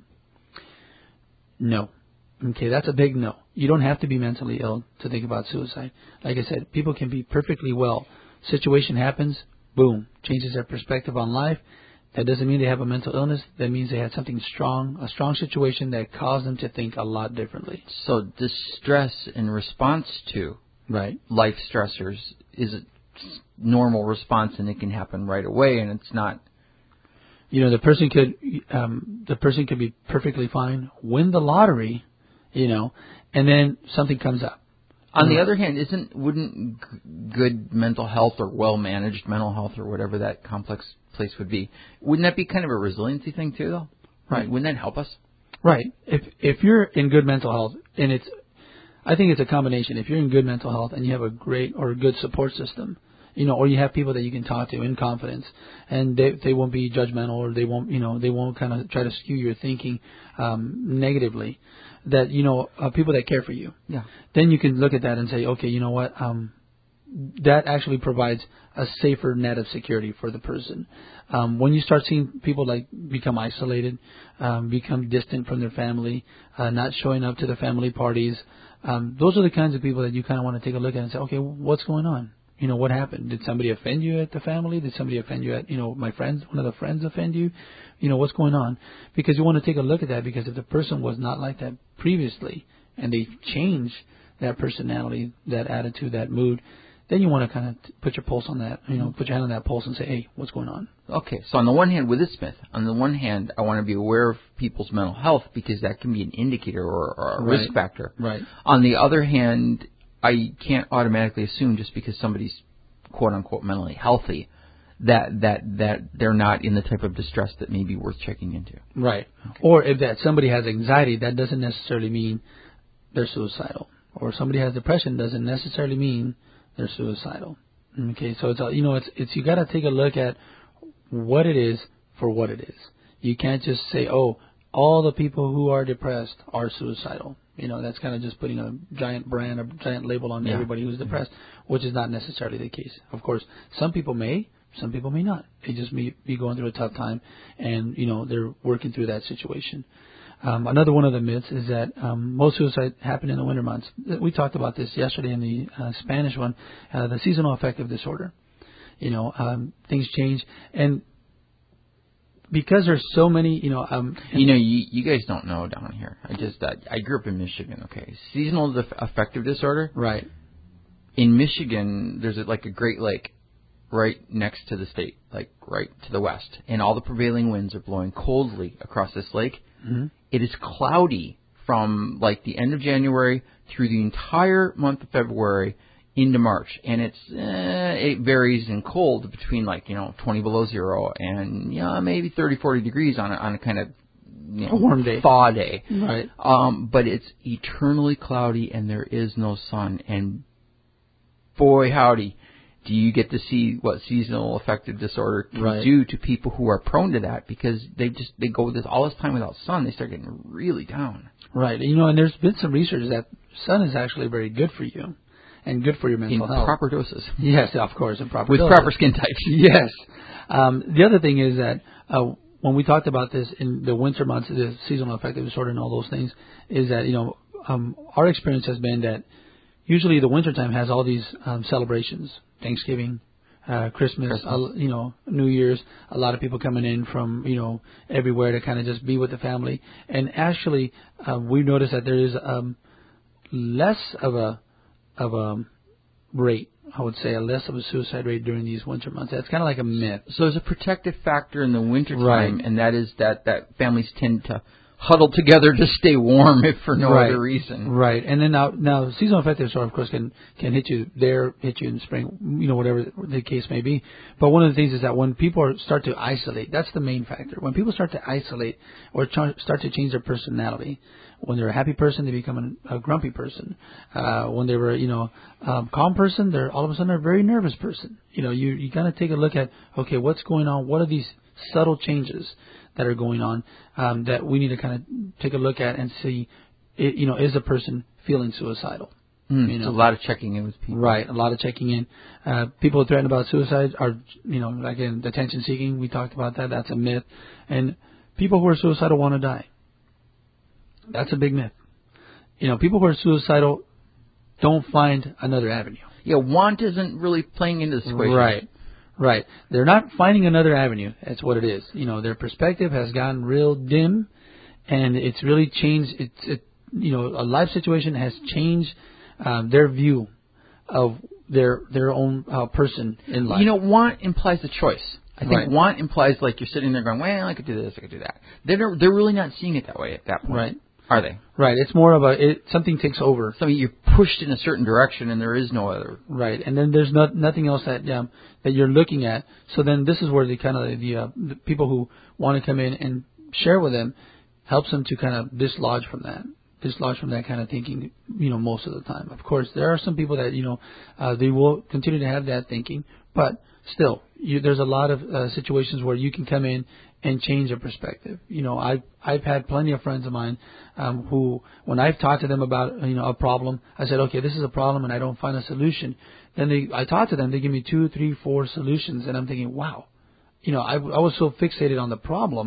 No. Okay, that's a big no. You don't have to be mentally ill to think about suicide. Like I said, people can be perfectly well. Situation happens, boom, changes their perspective on life. That doesn't mean they have a mental illness. That means they had something strong, a strong situation that caused them to think a lot differently. So distress in response to right life stressors is a normal response, and it can happen right away, and it's not. You know, the person could um, the person could be perfectly fine, win the lottery, you know, and then something comes up. On the other hand, isn't wouldn't g- good mental health or well-managed mental health or whatever that complex place would be, wouldn't that be kind of a resiliency thing too, though? Right. Wouldn't that help us? Right. If if you're in good mental health, and it's, I think it's a combination. If you're in good mental health and you have a great or a good support system, you know, or you have people that you can talk to in confidence, and they they won't be judgmental, or they won't, you know, they won't kind of try to skew your thinking um, negatively. That, you know, uh, people that care for you. Yeah. Then you can look at that and say, okay, you know what, um, that actually provides a safer net of security for the person. Um, when you start seeing people like become isolated, um, become distant from their family, uh, not showing up to the family parties, um, those are the kinds of people that you kind of want to take a look at and say, okay, what's going on? You know, what happened? Did somebody offend you at the family? Did somebody offend you at, you know, my friends, one of the friends offend you? You know, what's going on? Because you want to take a look at that, because if the person was not like that previously and they change that personality, that attitude, that mood, then you want to kind of put your pulse on that, you know, put your hand on that pulse and say, hey, what's going on? Okay, so on the one hand, with this myth, on the one hand, I want to be aware of people's mental health, because that can be an indicator or, or a Right. risk factor. Right. On the other hand, I can't automatically assume just because somebody's quote unquote mentally healthy that that that they're not in the type of distress that may be worth checking into. Right. Okay. Or if that somebody has anxiety, that doesn't necessarily mean they're suicidal. Or somebody has depression doesn't necessarily mean they're suicidal. Okay, so it's you know it's it's you got to take a look at what it is for what it is. You can't just say, oh, all the people who are depressed are suicidal. You know, that's kind of just putting a giant brand, a giant label on yeah. everybody who's depressed, which is not necessarily the case. Of course, some people may, some people may not. They just may be going through a tough time, and, you know, they're working through that situation. Um, another one of the myths is that um, most suicides happen in the winter months. We talked about this yesterday in the uh, Spanish one, uh, the seasonal affective disorder. You know, um, things change, and because there's so many, you know, um, you know, you, you guys don't know down here. I just, uh, I grew up in Michigan. Okay, seasonal def- affective disorder. Right. In Michigan, there's a, like a Great Lake right next to the state, like right to the west, and all the prevailing winds are blowing coldly across this lake. Mm-hmm. It is cloudy from like the end of January through the entire month of February into March, and it's eh, it varies in cold between like you know twenty below zero and you know maybe thirty, forty degrees on a, on a kind of you know, a warm day, thaw day. Right. Um, but it's eternally cloudy and there is no sun, and boy howdy, do you get to see what seasonal affective disorder can right. do to people who are prone to that, because they just they go this all this time without sun, they start getting really down. Right. You know, and there's been some research that sun is actually very good for you. And good for your mental in health. In proper doses. Yes, of course, in proper With doses. proper skin types. Yes. Um, the other thing is that uh, when we talked about this in the winter months, the seasonal affective disorder and all those things, is that, you know, um, our experience has been that usually the wintertime has all these um, celebrations, Thanksgiving, uh, Christmas, Christmas. Uh, you know, New Year's, a lot of people coming in from, you know, everywhere to kind of just be with the family. And actually, uh, we noticed that there is um, less of a of a rate, I would say, a less of a suicide rate during these winter months. That's kind of like a myth. So there's a protective factor in the winter time, right. and that is that, that families tend to huddle together to stay warm, if for no right. other reason. Right. And then now, now seasonal affective disorder, of course, can, can hit you there, hit you in spring, you know, whatever the case may be. But one of the things is that when people are, start to isolate, that's the main factor. When people start to isolate or try, start to change their personality, when they're a happy person, they become a, a grumpy person. Uh, when they were, you know, um, calm person, they're all of a sudden a very nervous person. You know, you you gotta take a look at, okay, what's going on? What are these subtle changes that are going on um, that we need to kind of take a look at and see, it, you know, is a person feeling suicidal? Mm, you know, it's a lot of checking in with people. Right, a lot of checking in. Uh, people who threaten about suicide are, you know, again, attention seeking. We talked about that. That's a myth. And people who are suicidal want to die. That's a big myth. You know, people who are suicidal don't find another avenue. Yeah, want isn't really playing into the equation. Right, right. They're not finding another avenue. That's what it is. You know, their perspective has gotten real dim, and it's really changed. It's, it, you know, a life situation has changed um, their view of their their own uh, person in life. You know, want implies a choice. I think right. want implies like you're sitting there going, well, I could do this, I could do that. They're they're really not seeing it that way at that point. Right. Are they? Right. It's more of a, it, something takes over. So you're pushed in a certain direction and there is no other. Right. And then there's not, nothing else that um, that you're looking at. So then this is where the kind of the, uh, the people who want to come in and share with them helps them to kind of dislodge from that. Dislodge from that kind of thinking, you know, most of the time. Of course, there are some people that, you know, uh, they will continue to have that thinking, but still, you, there's a lot of uh, situations where you can come in and change a perspective. You know, I've I've had plenty of friends of mine um, who, when I've talked to them about you know a problem, I said, okay, this is a problem, and I don't find a solution. Then they, I talk to them, they give me two, three, four solutions, and I'm thinking, wow, you know, I, I was so fixated on the problem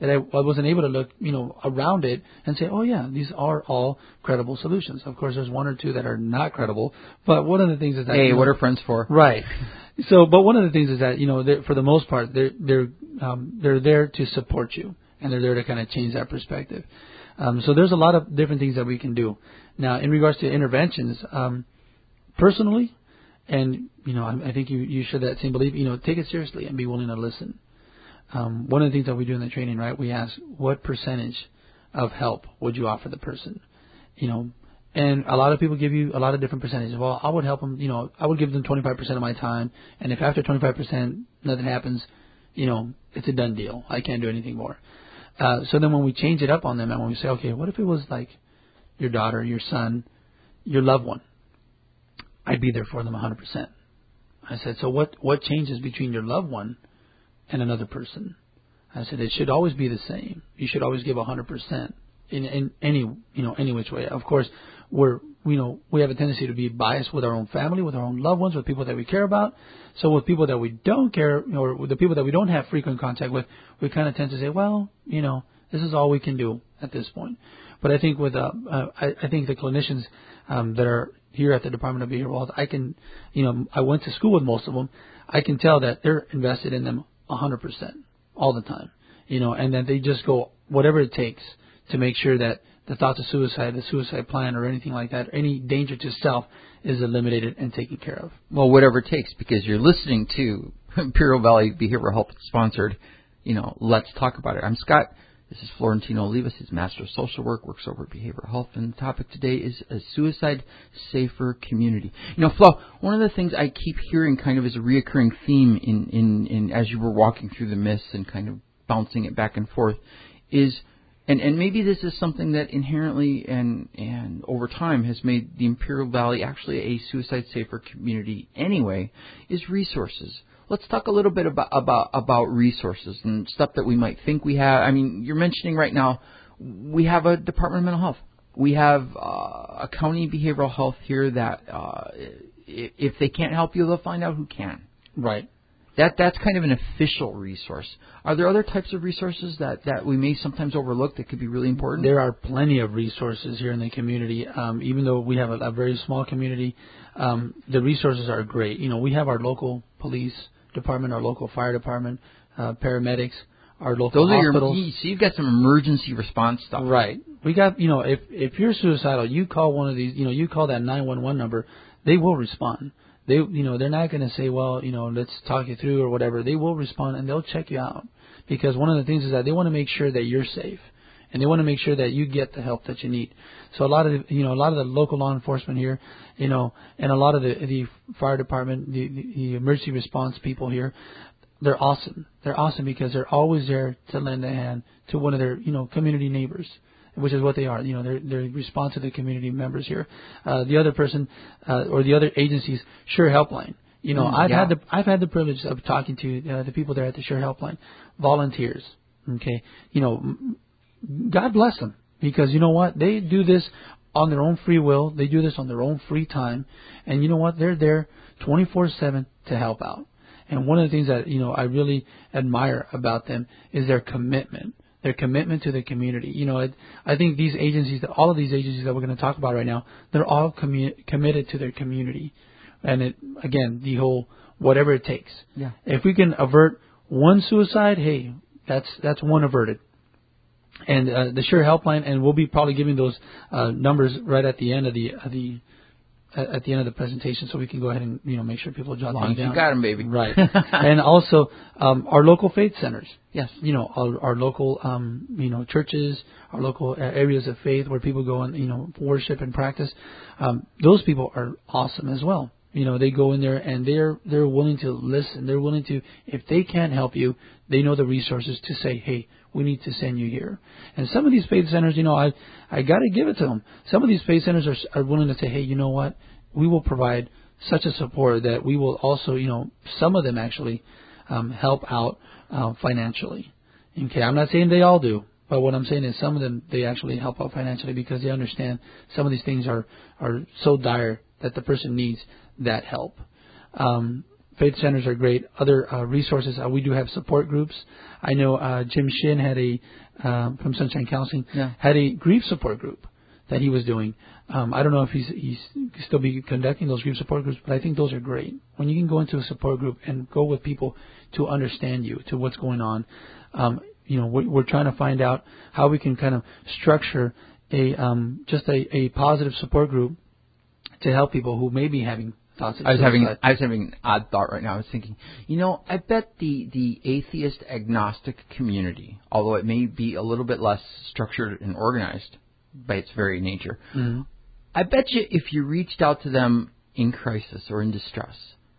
that I, I wasn't able to look, you know, around it and say, oh yeah, these are all credible solutions. Of course, there's one or two that are not credible, but one of the things is that hey, you know, what are friends for? Right. So, but one of the things is that you know, for the most part, they're they're um, they're there to support you, and they're there to kind of change that perspective. Um, so there's a lot of different things that we can do. Now, in regards to interventions, um, personally, and you know, I, I think you you share that same belief. You know, take it seriously and be willing to listen. Um, one of the things that we do in the training, right? We ask, what percentage of help would you offer the person? You know, and a lot of people give you a lot of different percentages. Well, I would help them. You know, I would give them twenty-five percent of my time, and if after twenty-five percent nothing happens, you know, it's a done deal. I can't do anything more. Uh, so then when we change it up on them and when we say, okay, what if it was like your daughter, your son, your loved one? I'd be there for them one hundred percent. I said, so what, what changes between your loved one and another person? I said, it should always be the same. You should always give one hundred percent in, in any, you know, any which way. Of course, we're, you know, we have a tendency to be biased with our own family, with our own loved ones, with people that we care about. So with people that we don't care, or with the people that we don't have frequent contact with, we kind of tend to say, well, you know, this is all we can do at this point. But I think with, uh, uh I, I think the clinicians um, that are here at the Department of Behavioral Health, I can, you know, I went to school with most of them. I can tell that they're invested in them one hundred percent all the time, you know, and that they just go whatever it takes to make sure that the thoughts of suicide, the suicide plan, or anything like that, any danger to self is eliminated and taken care of. Well, whatever it takes, because you're listening to Imperial Valley Behavioral Health sponsored, you know, Let's Talk About It. I'm Scott. This is Florentino Olivas. He's Master of Social Work, works over at Behavioral Health, and the topic today is a suicide-safer community. You know, Flo, one of the things I keep hearing kind of as a reoccurring theme in, in, in as you were walking through the myths and kind of bouncing it back and forth is, and, and maybe this is something that inherently and, and over time has made the Imperial Valley actually a suicide-safer community anyway, is resources. Let's talk a little bit about, about about resources and stuff that we might think we have. I mean, you're mentioning right now we have a Department of Mental Health. We have uh, a county behavioral health here that uh, if they can't help you, they'll find out who can. Right. That that's kind of an official resource. Are there other types of resources that, that we may sometimes overlook that could be really important? There are plenty of resources here in the community. Um, even though we have a, a very small community, um, the resources are great. You know, we have our local police department, our local fire department, uh, paramedics, our local Those hospitals. Are your, so you've got some emergency response stuff. Right. We got, you know, if if you're suicidal, you call one of these, you know, you call that nine one one number, they will respond. They, you know, they're not going to say, well, you know, let's talk you through or whatever. They will respond and they'll check you out, because one of the things is that they want to make sure that you're safe, and they want to make sure that you get the help that you need. So a lot of the, you know, a lot of the local law enforcement here, you know, and a lot of the the fire department, the, the, the emergency response people here, they're awesome. They're awesome because they're always there to lend a hand to one of their, you know, community neighbors, which is what they are. You know, they they respond to the community members here. Uh, the other person uh, or the other agencies, Sure Helpline. You know, Mm, I've yeah. had the I've had the privilege of talking to uh, the people there at the Sure Helpline, volunteers. Okay, you know, God bless them, because you know what, they do this on their own free will. They do this on their own free time, and you know what, they're there twenty-four seven to help out. And one of the things that, you know, I really admire about them is their commitment. Their commitment to the community. You know, I, I think these agencies, all of these agencies that we're going to talk about right now, they're all commu- committed to their community. And it, again, the whole whatever it takes. Yeah. If we can avert one suicide, hey, that's that's one averted. And uh, the Sure Helpline, and we'll be probably giving those uh, numbers right at the end of the uh, the at the end of the presentation, so we can go ahead and, you know, make sure people jot them down. You got them, baby. Right. And also um, our local faith centers. Yes. You know, our, our local, um, you know, churches, our local areas of faith where people go and, you know, worship and practice. Um, those people are awesome as well. You know, they go in there and they're they're willing to listen. They're willing to, if they can't help you, they know the resources to say, hey, we need to send you here. And some of these faith centers, you know, I I got to give it to them. Some of these faith centers are, are willing to say, hey, you know what, we will provide such a support that we will also, you know, some of them actually um, help out uh, financially. Okay, I'm not saying they all do, but what I'm saying is some of them, they actually help out financially because they understand some of these things are, are so dire that the person needs that help. Um, faith centers are great. Other uh, resources, uh, we do have support groups. I know uh, Jim Shin had a, um, from Sunshine Counseling, yeah. had a grief support group that he was doing. Um, I don't know if he's, he's still be conducting those grief support groups, but I think those are great. When you can go into a support group and go with people to understand you, to what's going on. Um, you know, we're, we're trying to find out how we can kind of structure a um, just a, a positive support group to help people who may be having thoughts of I was suicide. having I was having an odd thought right now. I was thinking, you know, I bet the, the atheist agnostic community, although it may be a little bit less structured and organized by its very nature, mm-hmm. I bet you if you reached out to them in crisis or in distress,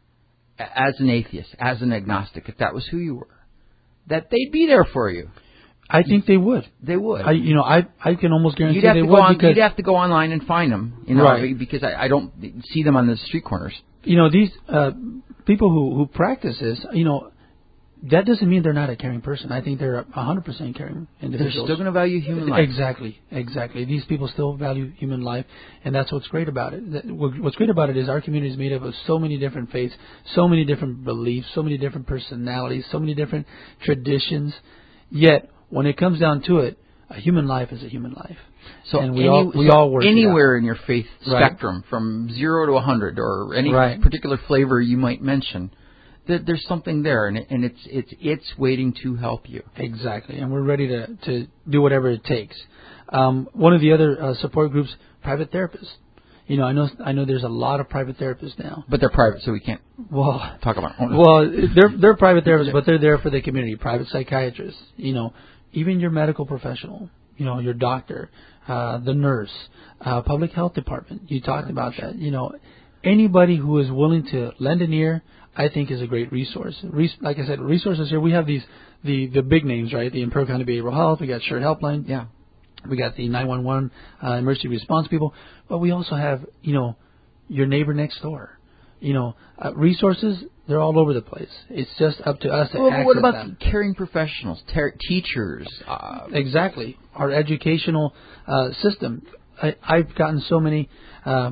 as an atheist, as an agnostic, if that was who you were, that they'd be there for you. I think they would. They would. I, you know, I I can almost guarantee you'd have they to would go on, because you'd have to go online and find them, you know, right. because I, I don't see them on the street corners. You know, these uh, people who who practice this, you know, that doesn't mean they're not a caring person. I think they're a hundred percent caring individuals. They're still going to value human life. Exactly, exactly. These people still value human life, and that's what's great about it. That, what's great about it is our community is made up of so many different faiths, so many different beliefs, so many different personalities, so many different traditions. Yet, when it comes down to it, a human life is a human life. So and we any, all we so all work anywhere in your faith right. spectrum, from zero to a hundred, or any right. particular flavor you might mention, that there's something there, and, it, and it's it's it's waiting to help you. Exactly, and we're ready to to do whatever it takes. Um, one of the other uh, support groups, private therapists. You know, I know I know there's a lot of private therapists now. But they're private, so we can't well talk about it. Well, they're they're private therapists, but they're there for the community. Private psychiatrists. You know, even your medical professional. You know, your doctor, uh, the nurse, uh, public health department. You talked about that. You know, anybody who is willing to lend an ear, I think, is a great resource. Res- like I said, resources here. We have these the the big names, right? The Imperial County Behavioral Health. We got Shared Helpline. Yeah. We got the nine one one uh, emergency response people, but we also have, you know, your neighbor next door. You know, uh, resources, they're all over the place. It's just up to us to well, access what about them. caring professionals, ter- teachers? Uh, exactly. Our educational uh, system. I, I've gotten so many uh,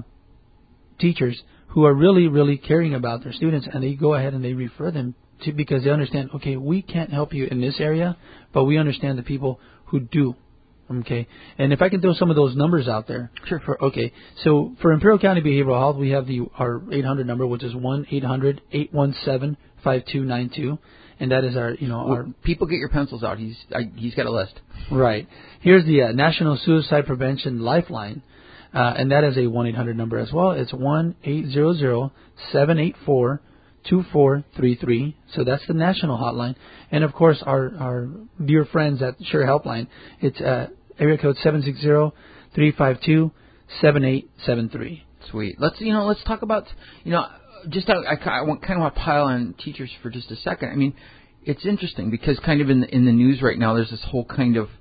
teachers who are really, really caring about their students, and they go ahead and they refer them to, because they understand, okay, we can't help you in this area, but we understand the people who do. Okay, and if I can throw some of those numbers out there. Sure. For, okay, so for Imperial County Behavioral Health, we have the our eight hundred number, which is one eight hundred eight one seven five two nine two, and that is our, you know, well, our... People get your pencils out. He's I, he's got a list. Right. Here's the uh, National Suicide Prevention Lifeline, uh, and that is a one eight hundred number as well. It's one eight hundred seven eight four two four three three. So that's the national hotline. And, of course, our, our dear friends at Sure Helpline, it's... Uh, area code seven six zero three five two seven eight seven three. Sweet. Let's you know. Let's talk about you know. Just I, I, I want, kind of want to pile on teachers for just a second. I mean, it's interesting because kind of in the, in the news right now, there's this whole kind of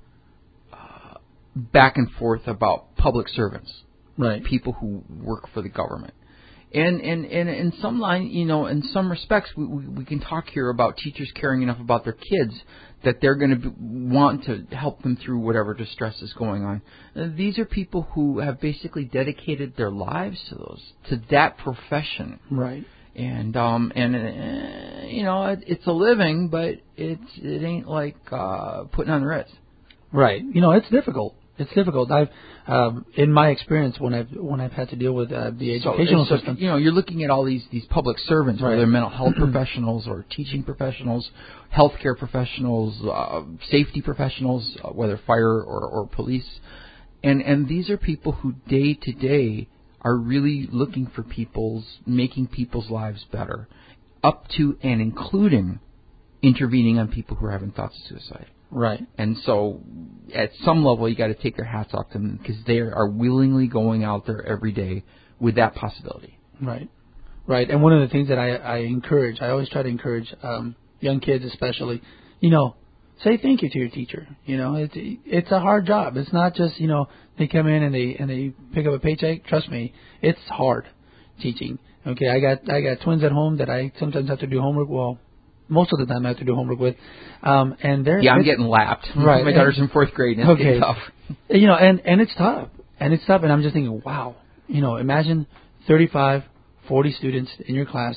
uh, back and forth about public servants, right? People who work for the government, and and and in some line, you know, in some respects, we we, we can talk here about teachers caring enough about their kids that they're going to want to help them through whatever distress is going on. Uh, these are people who have basically dedicated their lives to those, to that profession. Right. And um and uh, you know it, it's a living, but it's it ain't like uh, putting on the Ritz. Right. You know, it's difficult. It's difficult. I've um, in my experience when I've when I've had to deal with uh, the educational so, system. You know, you're looking at all these these public servants, right. whether they're mental health professionals or teaching professionals, healthcare professionals, uh, safety professionals, uh, whether fire or, or police, and and these are people who day to day are really looking for people's making people's lives better, up to and including intervening on people who are having thoughts of suicide. Right. And so at some level, you got to take your hats off to them because they are willingly going out there every day with that possibility. Right. Right. And one of the things that I, I encourage, I always try to encourage um, young kids especially, you know, say thank you to your teacher. You know, it's it's a hard job. It's not just, you know, they come in and they and they pick up a paycheck. Trust me, it's hard teaching. Okay, I got I got twins at home that I sometimes have to do homework. Well, most of the time I have to do homework with, um, and they're yeah, I'm getting lapped. Right, my daughter's in fourth grade, and it's okay. tough. You know, and and it's tough, and it's tough, and I'm just thinking, wow, you know, imagine thirty-five, forty students in your class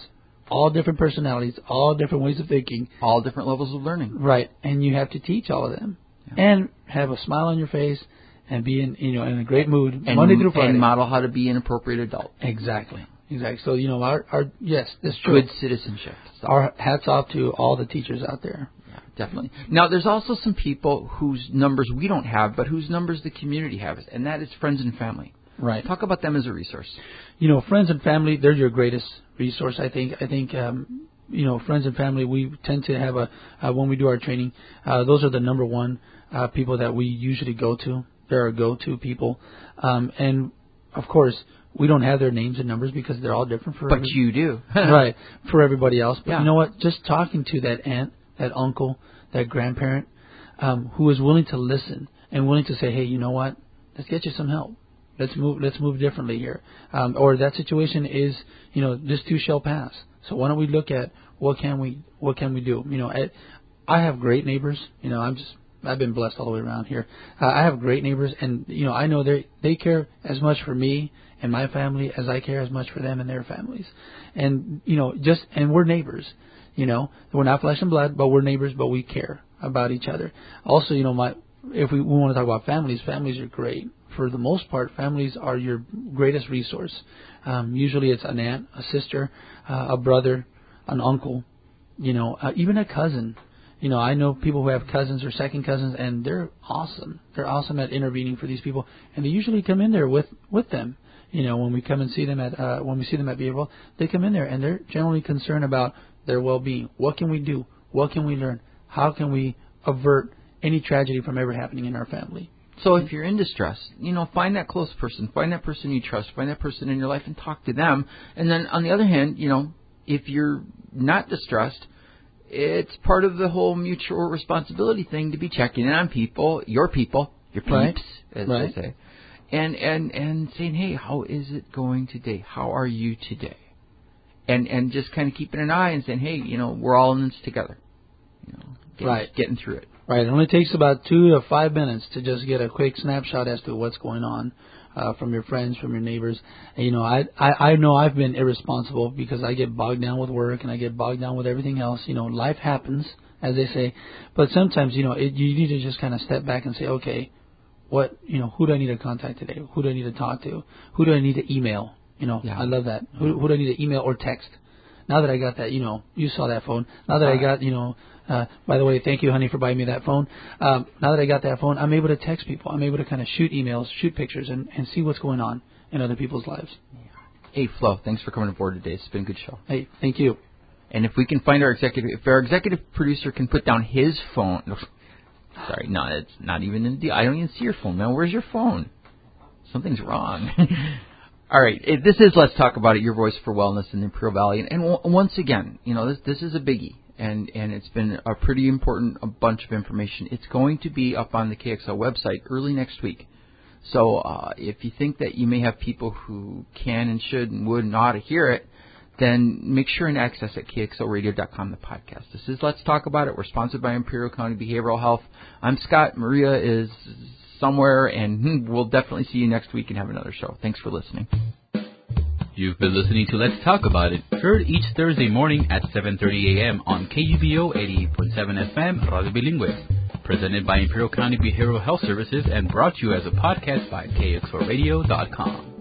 all different personalities, all different ways of thinking. All different levels of learning. Right. And you have to teach all of them. Yeah. And have a smile on your face and be in, you know, in a great mood and, Monday through Friday. And model how to be an appropriate adult. Exactly. Exactly. So, you know, our, our yes, that's true. Good citizenship. So. Our hats off to all the teachers out there. Yeah, definitely. Now, there's also some people whose numbers we don't have, but whose numbers the community has, and that is friends and family. Right. Talk about them as a resource. You know, friends and family, they're your greatest resource, I think. I think, um, you know, friends and family, we tend to have a, uh, when we do our training, uh, those are the number one uh, people that we usually go to. They're our go-to people. Um, and, of course, we don't have their names and numbers because they're all different for But every, you do. right, for everybody else. But yeah. you know what? Just talking to that aunt, that uncle, that grandparent um, who is willing to listen and willing to say, hey, you know what? Let's get you some help. Let's move. Let's move differently here. Um, or that situation is, you know, this too shall pass. So why don't we look at what can we what can we do? You know, I, I have great neighbors. You know, I'm just I've been blessed all the way around here. Uh, I have great neighbors, and you know, I know they they care as much for me and my family as I care as much for them and their families. And you know, just and we're neighbors. You know, we're not flesh and blood, but we're neighbors, but we care about each other. Also, you know, my if we, we want to talk about families, families are great. For the most part, families are your greatest resource. Um, usually it's an aunt, a sister, uh, a brother, an uncle, you know, uh, even a cousin. You know, I know people who have cousins or second cousins, and they're awesome. They're awesome at intervening for these people, and they usually come in there with, with them. You know, when we come and see them at uh, when we see them at behavioral, they come in there and they're generally concerned about their well-being. What can we do? What can we learn? How can we avert any tragedy from ever happening in our family? So if you're in distress, you know, find that close person, find that person you trust, find that person in your life and talk to them. And then on the other hand, you know, if you're not distressed, it's part of the whole mutual responsibility thing to be checking in on people, your people, your peeps, right. as right. they say, and, and, and saying, hey, how is it going today? How are you today? And and just kind of keeping an eye and saying, hey, you know, we're all in this together. You know, getting, right. getting through it. Right. It only takes about two to five minutes to just get a quick snapshot as to what's going on uh, from your friends, from your neighbors. And, you know, I, I I know I've been irresponsible because I get bogged down with work and I get bogged down with everything else. You know, life happens, as they say. But sometimes, you know, it, you need to just kind of step back and say, okay, what, you know, who do I need to contact today? Who do I need to talk to? Who do I need to email? You know, yeah. I love that. Who, who do I need to email or text? Now that I got that, you know, you saw that phone. Now that uh, I got, you know, uh, by the way, thank you, honey, for buying me that phone. Um, now that I got that phone, I'm able to text people. I'm able to kind of shoot emails, shoot pictures, and, and see what's going on in other people's lives. Hey, Flo, thanks for coming aboard today. It's been a good show. Hey, thank you. And if we can find our executive, if our executive producer can put down his phone, sorry, no, it's not even in the deal. I don't even see your phone, man. Where's your phone? Something's wrong. All right, this is Let's Talk About It, your voice for wellness in the Imperial Valley. And, and w- once again, you know, this this is a biggie, and, and it's been a pretty important a bunch of information. It's going to be up on the K X L website early next week. So uh, if you think that you may have people who can and should and would and ought to hear it, then make sure and access at K X L radio dot com the podcast. This is Let's Talk About It. We're sponsored by Imperial County Behavioral Health. I'm Scott. Maria is somewhere, and we'll definitely see you next week and have another show. Thanks for listening. You've been listening to Let's Talk About It, heard each Thursday morning at seven thirty a.m. on K U B O eighty-eight point seven F M Radio Bilingüe, presented by Imperial County Behavioral Health Services and brought to you as a podcast by K X L radio dot com.